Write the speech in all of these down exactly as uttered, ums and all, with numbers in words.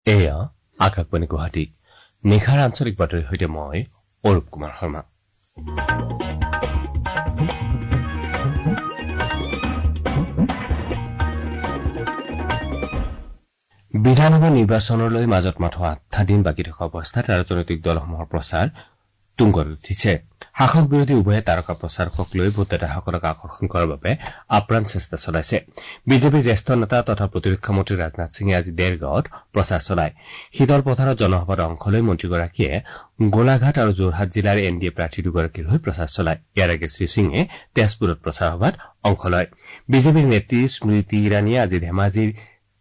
এয়া আকাশবাণী গুৱাহাটী নিশাৰ আঞ্চলিক বাতৰিৰ সৈতে মই অৰূপ কুমাৰ শৰ্মা। বিধানসভা নিৰ্বাচনলৈ মাজত মাথো আঠটা দিন বাকী থকা অৱস্থাত ৰাজনৈতিক দলসমূহৰ প্ৰচাৰ তুংগত উঠিছে। শাসক বিৰোধী উভয়ে তাৰকা প্ৰচাৰকক লৈ ভোটদাতাসকলক আকৰ্ষণ কৰাৰ বাবে আপ্ৰাণ চেষ্টা চলাইছে। বিজেপিৰ জ্যেষ্ঠ নেতা তথা প্ৰতিৰক্ষা মন্ত্ৰী ৰাজনাথ সিঙে আজি দেৰগাঁৱত প্ৰচাৰ চলায়। শীতল পথাৰত জনসভাত অংশ লৈ মন্ত্ৰীগৰাকীয়ে গোলাঘাট আৰু যোৰহাট জিলাৰ এন ডি এ প্ৰাৰ্থী দুগৰাকীৰ হৈ প্ৰচাৰ চলায়। ইয়াৰ আগে শ্ৰীসিঙে তেজপুৰত প্ৰচাৰ সভাত অংশ লয়। বিজেপিৰ নেত্ৰী স্মৃতি ইৰাণীয়ে আজি ধেমাজিৰ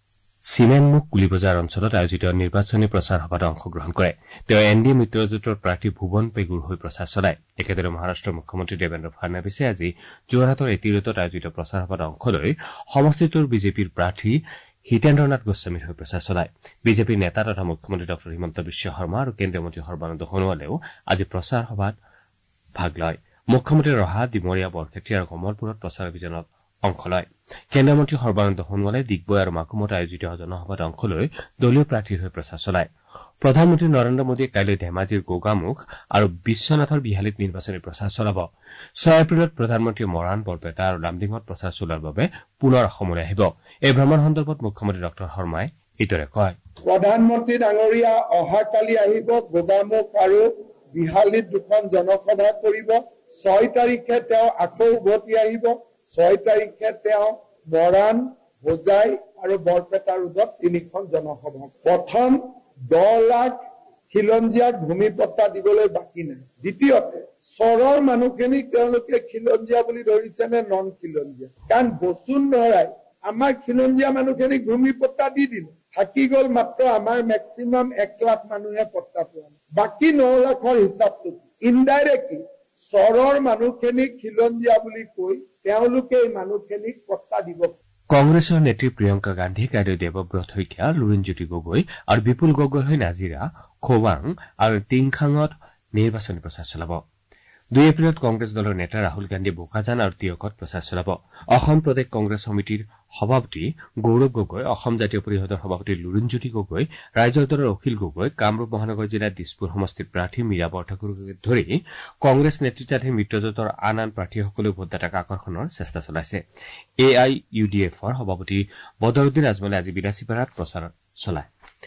চিমেনমুখ কুলিবজাৰ অঞ্চলত আয়োজিত নিৰ্বাচনী প্ৰচাৰ সভাত অংশগ্ৰহণ কৰে। তেওঁ এন ডি এ মিত্ৰজোঁটৰ প্ৰাৰ্থী ভুৱন পেগুৰ হৈ প্ৰচাৰ চলায়। একেদৰে মহাৰাষ্ট্ৰৰ মুখ্যমন্ত্ৰী দেৱেন্দ্ৰ ফাড়নাবিছে আজি যোৰহাটৰ এটিৰোডত আয়োজিত প্ৰচাৰ সভাত অংশ লৈ সমষ্টিটোৰ বিজেপিৰ প্ৰাৰ্থী হিতেন্দ্ৰ নাথ গোস্বামীৰ হৈ প্ৰচাৰ চলায়। বিজেপিৰ নেতা তথা মুখ্যমন্ত্ৰী ডঃ হিমন্ত বিশ্ব শৰ্মা আৰু কেন্দ্ৰীয় মন্ত্ৰী সৰ্বানন্দ সোণোৱালেও আজি প্ৰচাৰ সভাত ভাগ লয়। মুখ্যমন্ত্ৰী ৰহা ডিমৰীয়া বৰক্ষেত্ৰী আৰু কমলপুৰত প্ৰচাৰ অভিযানত অংশ লয়। কেন্দ্ৰীয় মন্ত্ৰী সৰ্বানন্দ সোণোৱালে ডিগবৈ আৰু মাকুমত আয়োজিত জনসভাত অংশ লৈ দলীয় প্ৰাৰ্থীৰ হৈ প্ৰচাৰ চলায়। প্ৰধানমন্ত্ৰী নৰেন্দ্ৰ মোদীয়ে কাইলৈ ধেমাজিৰ গোগামুখ আৰু বিশ্বনাথৰ বিহালীত নিৰ্বাচনী প্ৰচাৰ চলাব। ছয় এপ্ৰিলত প্ৰধানমন্ত্ৰীয়ে মৰাণ, বৰপেটা আৰু লামডিঙত প্ৰচাৰ চলোৱাৰ বাবে পুনৰ অসমলৈ আহিব। এই ভ্ৰমণ সন্দৰ্ভত মুখ্যমন্ত্ৰী ডঃ শৰ্মাই এইদৰে কয়। প্ৰধানমন্ত্ৰী ডাঙৰীয়া অহাকালি আহিব গোগামুখ আৰু বিহালীত দুখন জনসভা কৰিব। ছয় তাৰিখে তেওঁ আকৌ উভতি আহিব। ছয় তাৰিখে তেওঁ মৰাণ, হোজাই আৰু বৰপেটা ৰোডত তিনিখন জনসভা। প্ৰথম দহ লাখ খিলঞ্জীয়াক ভূমি পট্টা দিবলৈ বাকী নাই। দ্বিতীয়তে চৰৰ মানুহখিনিক তেওঁলোকে খিলঞ্জীয়া বুলি ধৰিছে নে নন খিলঞ্জীয়া, কাৰণ বসুন্ধৰাই আমাৰ খিলঞ্জীয়া মানুহখিনিক ভূমি পট্টা দি দিলে। থাকি গ'ল মাত্ৰ আমাৰ মেক্সিমাম এক লাখ মানুহে পট্টা পোৱা নাই। বাকী ন লাখৰ হিচাপটো ইনডাইৰেক্টলি চৰৰ মানুহখিনিক খিলঞ্জীয়া বুলি কৈ তেওঁলোকে এই মানুহখিনিক পট্টা দিব। কংগ্ৰেছৰ নেত্ৰী প্ৰিয়ংকা গান্ধী কাইলৈ দেৱব্ৰত শইকীয়া, লুৰিণজ্যোতি গগৈ আৰু বিপুল গগৈৰ হৈ নাজিৰা, খোৱাং আৰু টিংখাঙত নিৰ্বাচনী প্ৰচাৰ চলাব। দুই এপ্ৰিলত কংগ্ৰেছ দলৰ নেতা ৰাহুল গান্ধীয়ে বোকাজান আৰু টিয়কত প্ৰচাৰ চলাব। অসম প্ৰদেশ কংগ্ৰেছ সমিতিৰ সভাপতি গৌৰৱ গগৈ, অসম জাতীয় পৰিষদৰ সভাপতি লুৰিণজ্যোতি গগৈ, ৰাইজৰ দলৰ অখিল গগৈ, কামৰূপ মহানগৰ জিলাৰ দিছপুৰ সমষ্টিৰ প্ৰাৰ্থী মীৰা বৰঠাকুৰকে ধৰি কংগ্ৰেছ নেতৃত্বাধীন মিত্ৰজোঁটৰ আন আন প্ৰাৰ্থীসকলেও ভোটদাতাক আকৰ্ষণৰ চেষ্টা চলাইছে। এ আই ইউ ডি এফৰ সভাপতি বদৰুদ্দিন আজমলে আজি বিলাসীপাৰাত প্ৰচাৰ চলায়।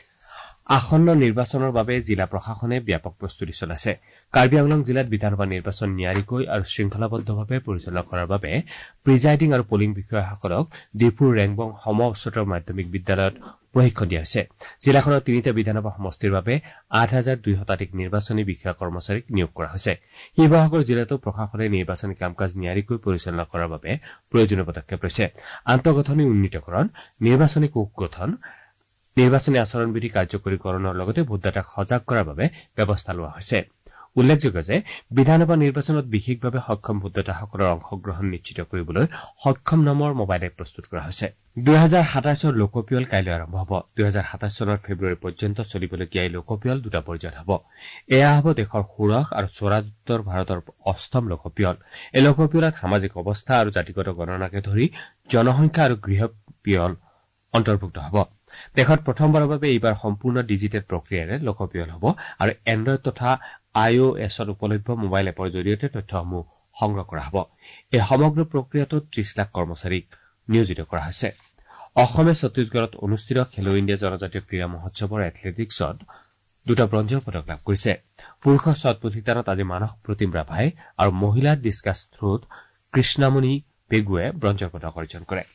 আসন্ন নিৰ্বাচনৰ বাবে জিলা প্ৰশাসনে ব্যাপক প্ৰস্তুতি চলাইছে। কাৰ্বি আংলং জিলাত বিধানসভা নিৰ্বাচন নিয়াৰিকৈ আৰু শৃংখলাবদ্ধভাৱে পৰিচালনা কৰাৰ বাবে প্ৰিজাইডিং আৰু পলিং বিষয়াসকলক ডিফুৰ ৰেংবং সম উচ্চতৰ মাধ্যমিক বিদ্যালয়ত প্ৰশিক্ষণ দিয়া হৈছে। জিলাখনৰ তিনিটা বিধানসভা সমষ্টিৰ বাবে আঠ হাজাৰ দুই শতাধিক নিৰ্বাচনী বিষয়া কৰ্মচাৰীক নিয়োগ কৰা হৈছে। শিৱসাগৰ জিলাতো প্ৰশাসনে নিৰ্বাচনী কাম কাজ নিয়াৰিকৈ পৰিচালনা কৰাৰ বাবে প্ৰয়োজনীয় পদক্ষেপ লৈছে। আন্তঃগাঁথনি উন্নীতকৰণ, নিৰ্বাচনী কোষ গঠন, নিৰ্বাচনী আচৰণবিধি কাৰ্যকৰীকৰণৰ লগতে ভোটদাতাক সজাগ কৰাৰ বাবে ব্যৱস্থা লোৱা হৈছে। উল্লেখযোগ্য যে বিধানসভা নিৰ্বাচনত বিশেষভাৱে সক্ষম ভোটদাতাসকলৰ অংশগ্ৰহণ নিশ্চিত কৰিবলৈ সক্ষম নামৰ মোবাইল এপ প্ৰস্তুত কৰা হৈছে। দুহেজাৰ সাতাইছৰ লোকপিয়ল কাইলৈ আৰম্ভ হ'ব। দুহেজাৰ সাতাইছ চনৰ ফেব্ৰুৱাৰী পৰ্যন্ত চলিবলগীয়া এই লোকপিয়ল দুটা পৰ্যায়ত হ'ব। এয়া হ'ব দেশৰ ষোড়শ আৰু চৌৰাত্তৰ ভাৰতৰ অষ্টম লোকপিয়ল। এই লোকপিয়লত সামাজিক অৱস্থা আৰু জাতিগত গণনাকে ধৰি জনসংখ্যা আৰু গৃহ পিয়ল অন্তৰ্ভুক্ত হ'ব। দেশত প্ৰথমবাৰৰ বাবে এইবাৰ সম্পূৰ্ণ ডিজিটেল প্ৰক্ৰিয়াৰে লোকপিয়ল হ'ব আৰু এণ্ড্ৰইড তথা আই অ' এছত উপলব্ধ মোবাইল এপৰ জৰিয়তে তথ্যসমূহ সংগ্ৰহ কৰা হ'ব। এই সমগ্ৰ প্ৰক্ৰিয়াটোত ত্ৰিশ লাখ কৰ্মচাৰীক নিয়োজিত কৰা হৈছে। অসমে ছত্তীশগড়ত অনুষ্ঠিত খেলো ইণ্ডিয়া জনজাতীয় ক্ৰীড়া মহোৎসৱৰ এথলেটিকছত দুটা ব্ৰঞ্জৰ পদক লাভ কৰিছে। পুৰুষৰ শ্বট পুঠিতানত আজি মানস প্ৰতিম ৰাভাই আৰু মহিলাৰ ডিছকাছ থ্ৰত কৃষ্ণামণি পেগুৱে ব্ৰঞ্জৰ পদক অৰ্জন কৰে।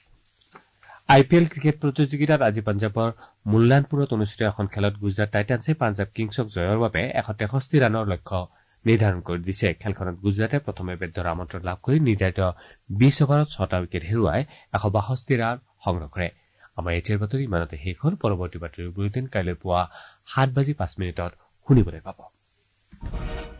আই পি এল ক্ৰিকেট প্ৰতিযোগিতাত আজি পঞ্জাৱৰ মুল্লানপুৰত অনুষ্ঠিত এখন খেলত গুজৰাট টাইটান্ছে পঞ্জাৱ কিংছক জয়ৰ বাবে এশ তেষষ্ঠি ৰানৰ লক্ষ্য নিৰ্ধাৰণ কৰি দিছে। খেলখনত গুজৰাটে প্ৰথমে বেট ধৰাৰ আমন্ত্ৰণ লাভ কৰি নিৰ্ধাৰিত বিশ অভাৰত ছটা উইকেট হেৰুৱাই এশ বাষষ্ঠি ৰান সংগ্ৰহ কৰে। আমাৰ এতিয়াৰ বাতৰি ইমানতে শেষ হ'ল। পৰৱৰ্তী বাতৰিৰ বুলেটিন কাইলৈ পুৱা সাত বাজি পাঁচ মিনিটত শুনিবলৈ পাব।